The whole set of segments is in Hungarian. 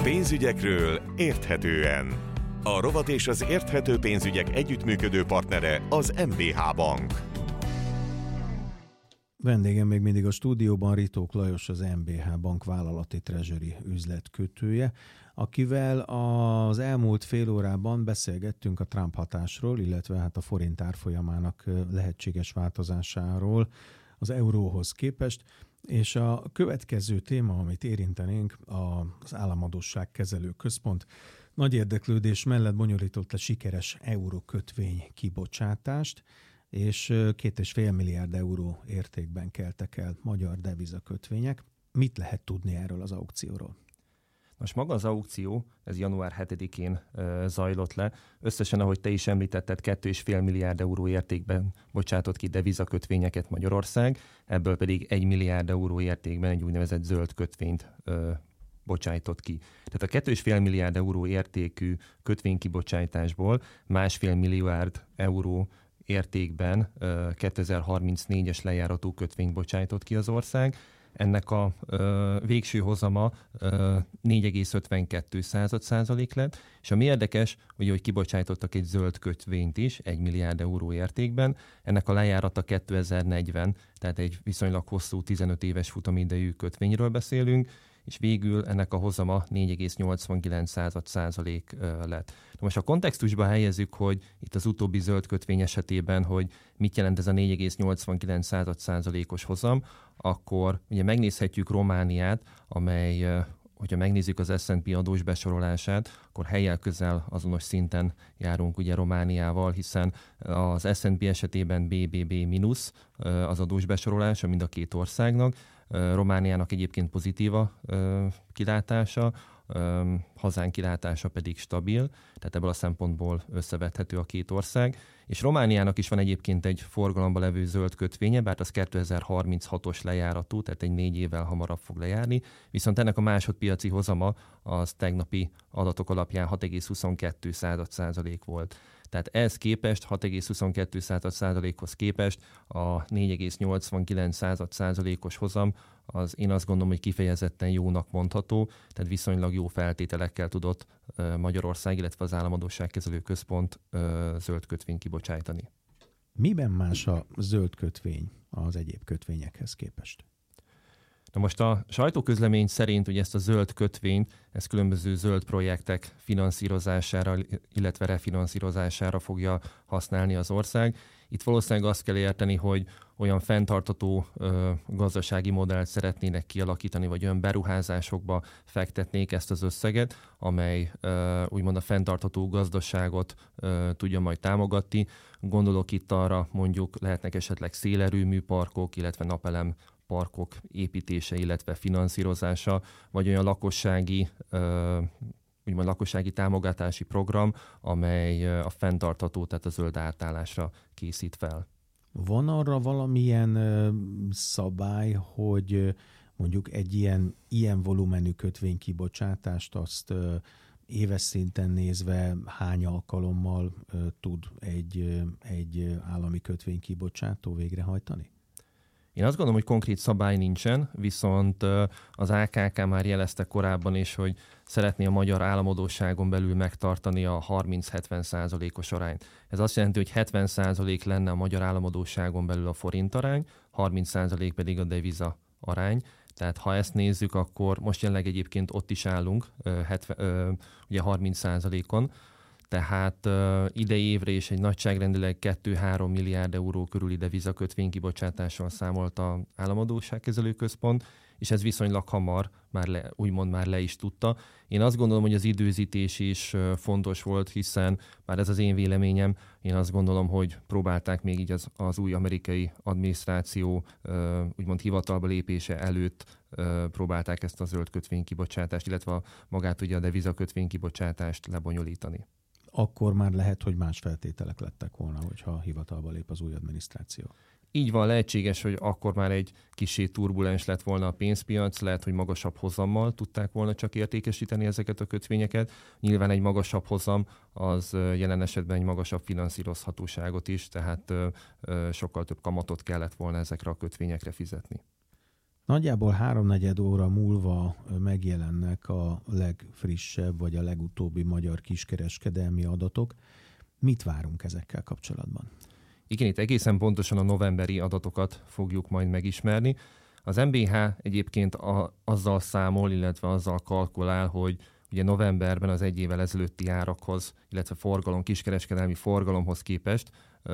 Pénzügyekről érthetően. A rovat és az érthető pénzügyek együttműködő partnere az MBH Bank. Vendégem még mindig a stúdióban Ritók Lajos, az MBH Bank vállalati treasury üzletkötője, akivel az elmúlt fél órában beszélgettünk a Trump hatásról, illetve hát a forint árfolyamának lehetséges változásáról az euróhoz képest, és a következő téma, amit érintenénk, az Államadósságkezelő Központ nagy érdeklődés mellett bonyolított le sikeres eurókötvény kibocsátást, és 2,5 milliárd euró értékben keltek el magyar devizakötvények. Mit lehet tudni erről az aukcióról? Most maga az aukció, ez január 7-én zajlott le. Összesen, ahogy te is említetted, 2,5 milliárd euró értékben bocsátott ki devizakötvényeket Magyarország, ebből pedig 1 milliárd euró értékben egy úgynevezett zöld kötvényt bocsájtott ki. Tehát a 2,5 milliárd euró értékű kötvénykibocsátásból 1,5 milliárd euró értékben 2034-es lejáratú kötvényt bocsájtott ki az ország. Ennek a végső hozama 4,52% lett, és ami érdekes, ugye, hogy kibocsájtottak egy zöld kötvényt is, 1 milliárd euró értékben. Ennek a lejárata 2040, tehát egy viszonylag hosszú 15 éves futamidejű kötvényről beszélünk, és végül ennek a hozama 4,89% lett. Most a kontextusba helyezzük, hogy itt az utóbbi zöld kötvény esetében, hogy mit jelent ez a 4,89%-os hozam, akkor ugye megnézhetjük Romániát, amely, hogyha megnézzük az S&P adós besorolását, akkor hellyel közel azonos szinten járunk ugye Romániával, hiszen az S&P esetében BBB mínusz az adós besorolása mind a két országnak, Romániának egyébként pozitív a kilátása, hazánk kilátása pedig stabil, tehát ebből a szempontból összevethető a két ország. És Romániának is van egyébként egy forgalomba levő zöld kötvénye, bár az 2036-os lejáratú, tehát egy 4 évvel hamarabb fog lejárni, viszont ennek a másodpiaci hozama az tegnapi adatok alapján 6,22% volt. Tehát ehhez képest, 6,22%-hoz képest a 4,89%-os hozam, az én azt gondolom, hogy kifejezetten jónak mondható, tehát viszonylag jó feltételekkel tudott Magyarország, illetve az Államadósságkezelő Központ zöld kötvény kibocsájtani. Miben más a zöld kötvény az egyéb kötvényekhez képest? Na most a sajtóközlemény szerint ugye ezt a zöld kötvényt, ez különböző zöld projektek finanszírozására, illetve refinanszírozására fogja használni az ország. Itt valószínűleg azt kell érteni, hogy olyan fenntartható gazdasági modellt szeretnének kialakítani, vagy olyan beruházásokba fektetnék ezt az összeget, amely úgymond a fenntartható gazdaságot tudja majd támogatni. Gondolok itt arra, mondjuk lehetnek esetleg szélerőműparkok, illetve napelem parkok építése, illetve finanszírozása, vagy olyan lakossági támogatási program, amely a fenntartható, tehát a zöld átállásra készít fel. Van arra valamilyen szabály, hogy mondjuk egy ilyen volumenű kötvénykibocsátást azt éves szinten nézve hány alkalommal tud egy állami kötvénykibocsátó végrehajtani? Én azt gondolom, hogy konkrét szabály nincsen, viszont az AKK már jelezte korábban is, hogy szeretné a magyar államadósságon belül megtartani a 30-70%-os arányt. Ez azt jelenti, hogy 70% lenne a magyar államadósságon belül a forint arány, 30% pedig a deviza arány. Tehát ha ezt nézzük, akkor most jelenleg egyébként ott is állunk, ugye 30%-on, tehát idei évre is egy nagyságrendileg 2-3 milliárd euró körüli devizakötvény kibocsátással számolt az Államadósságkezelő Központ, és ez viszonylag hamar már le is tudta. Én azt gondolom, hogy az időzítés is fontos volt, hiszen már ez az én véleményem, én azt gondolom, hogy próbálták még így az új amerikai adminisztráció úgymond hivatalba lépése előtt próbálták ezt a zöld kötvénykibocsátást, illetve magát ugye a devizakötvénykibocsátást lebonyolítani. Akkor már lehet, hogy más feltételek lettek volna, hogyha hivatalba lép az új adminisztráció. Így van, lehetséges, hogy akkor már egy kissé turbulens lett volna a pénzpiac, lehet, hogy magasabb hozammal tudták volna csak értékesíteni ezeket a kötvényeket. Nyilván egy magasabb hozam az jelen esetben egy magasabb finanszírozhatóságot is, tehát sokkal több kamatot kellett volna ezekre a kötvényekre fizetni. Nagyjából 3/4 óra múlva megjelennek a legfrissebb, vagy a legutóbbi magyar kiskereskedelmi adatok. Mit várunk ezekkel kapcsolatban? Igen, itt egészen pontosan a novemberi adatokat fogjuk majd megismerni. Az MBH egyébként azzal számol, illetve azzal kalkulál, hogy ugye novemberben az egy évvel ezelőtti árakhoz, illetve kiskereskedelmi forgalomhoz képest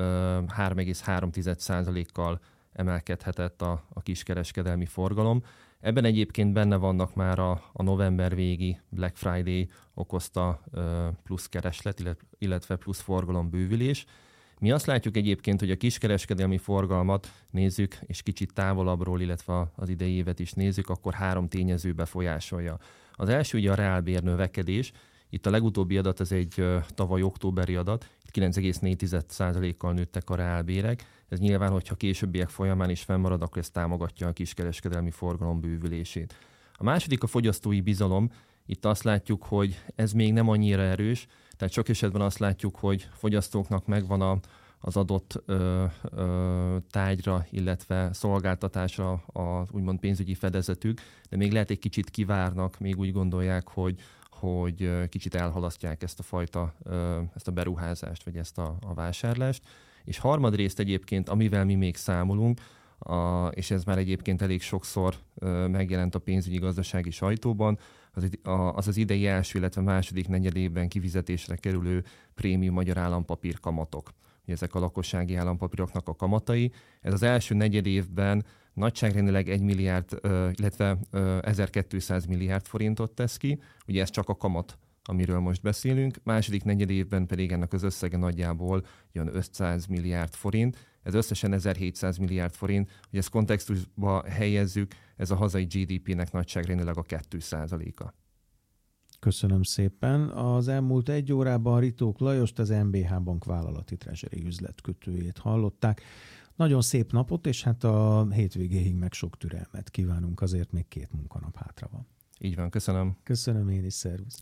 3,3%-kal emelkedhetett a kiskereskedelmi forgalom. Ebben egyébként benne vannak már a november végi Black Friday okozta plusz kereslet, illetve plusz forgalom bővülés. Mi azt látjuk egyébként, hogy a kiskereskedelmi forgalmat nézzük, és kicsit távolabbról, illetve az idei évet is nézzük, akkor 3 tényező befolyásolja. Az első ugye a reálbér növekedés. Itt a legutóbbi adat, ez egy tavaly októberi adat, itt 9,4%-kal nőttek a reálbérek. Ez nyilván, hogyha későbbiek folyamán is fennmarad, akkor ez támogatja a kiskereskedelmi forgalom bővülését. A második a fogyasztói bizalom. Itt azt látjuk, hogy ez még nem annyira erős, tehát sok esetben azt látjuk, hogy fogyasztóknak megvan az adott tárgyra, illetve szolgáltatásra az úgymond pénzügyi fedezetük, de még lehet egy kicsit kivárnak, még úgy gondolják, hogy kicsit elhalasztják ezt a beruházást, vagy ezt a vásárlást. És harmadrészt egyébként, amivel mi még számolunk, és ez már egyébként elég sokszor megjelent a pénzügyi gazdasági sajtóban, az idei első, illetve második negyedévben kifizetésre kerülő prémium magyar állampapír kamatok. Ezek a lakossági állampapíroknak a kamatai. Ez az első negyedévben nagyságrendileg 1 milliárd, illetve 1200 milliárd forintot tesz ki. Ugye ez csak a kamat, amiről most beszélünk. Második negyedévben pedig ennek az összege nagyjából jön 500 milliárd forint. Ez összesen 1700 milliárd forint. Hogy ezt kontextusba helyezzük, ez a hazai GDP-nek nagyságrendileg a 2%-a. Köszönöm szépen. Az elmúlt 1 órában Ritók Lajost, az MBH Bank vállalati treasury üzletkötőjét hallották. Nagyon szép napot, és hát a hétvégéig meg sok türelmet kívánunk, azért még 2 munkanap hátra van. Így van, köszönöm. Köszönöm én is, szervusz.